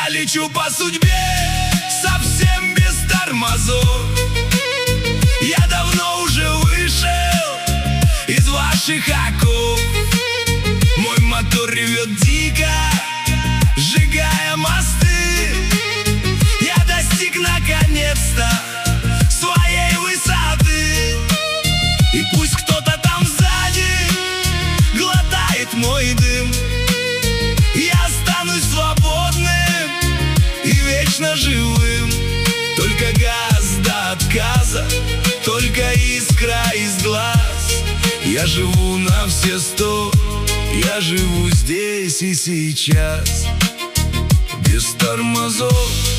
Я лечу по судьбе совсем без тормозов. Я давно уже вышел из ваших оков. Мой мотор ревет дико, сжигая мосты. Я достиг наконец-то своей высоты. И пусть кто-то там сзади глотает мой дым, я останусь свободным и вечно живым. Только газ до отказа, только искра из глаз. Я живу на все 100, я живу здесь и сейчас, без тормозов.